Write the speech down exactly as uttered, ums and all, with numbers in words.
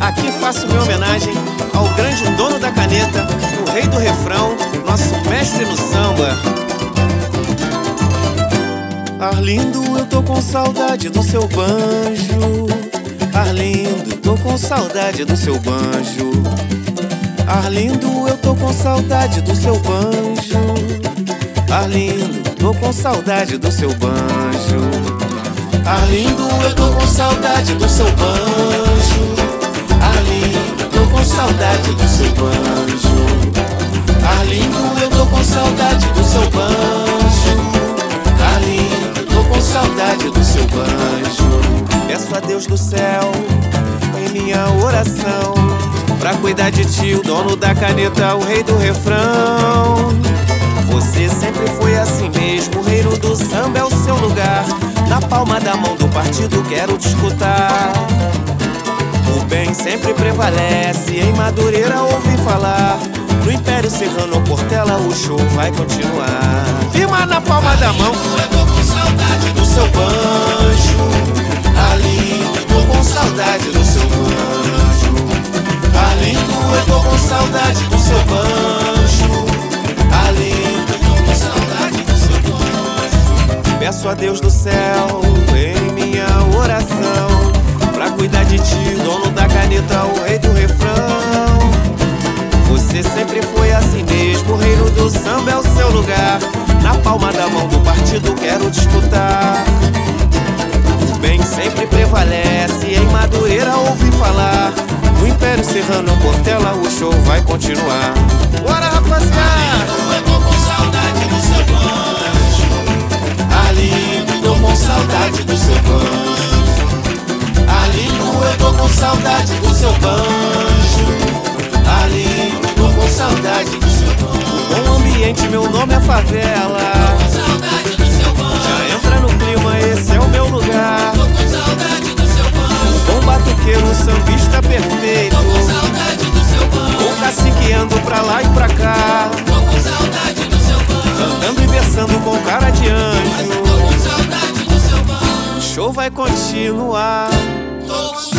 Aqui faço minha homenagem ao grande dono da caneta, o rei do refrão, nosso mestre no samba. Arlindo, eu tô com saudade do seu banjo. Arlindo, tô com saudade do seu banjo. Arlindo, eu tô com saudade do seu banjo. Arlindo, tô com saudade do seu banjo. Arlindo, eu tô com saudade do seu banjo. Arlindo, tô com saudade do seu banjo. Arlindo, eu tô com saudade do seu banjo. Arlindo, tô com saudade do seu banjo. Peço a Deus do céu, em minha oração, pra cuidar de ti, o dono da caneta, o rei do refrão. Você sempre foi assim mesmo, o reino do samba é o seu lugar. Na palma da mão do partido quero te escutar. O bem sempre prevalece, em Madureira ouvi falar. No Império Serrano ou Portela o show vai continuar. Firma na palma da mão. Eu tô com saudade do seu banjo. Arlindo, tô com saudade do seu banjo. Arlindo, eu tô com saudade do seu banjo. Arlindo, tô com saudade do seu banjo. Peço a Deus do céu, em minha oração, pra cuidar de ti, dono da caneta, o rei do refrão. Você sempre foi assim mesmo, o reino do samba é o seu lugar. Na palma da mão do partido quero te escutar. O bem sempre prevalece, em Madureira ouvi falar. No Império Serrano ou Portela o show vai continuar. Bora, rapaziada! Arlindo, eu tô com saudade do seu banjo. Arlindo, tô com saudade do seu banjo. Arlindo, eu tô com saudade do seu banjo. Arlindo, tô com saudade do seu banjo. Bom ambiente, meu nome é favela. Tô com saudade do seu banjo. Já entra no clima, esse é o meu lugar. Tô com saudade do seu banjo. Bom batuqueiro, sambista perfeito. Tô com saudade do seu banjo. Bom caciqueando pra lá e pra cá. Tô com saudade do seu banjo. Cantando e versando com cara de anjo. Tô com saudade do seu banjo. O show vai continuar. Tô com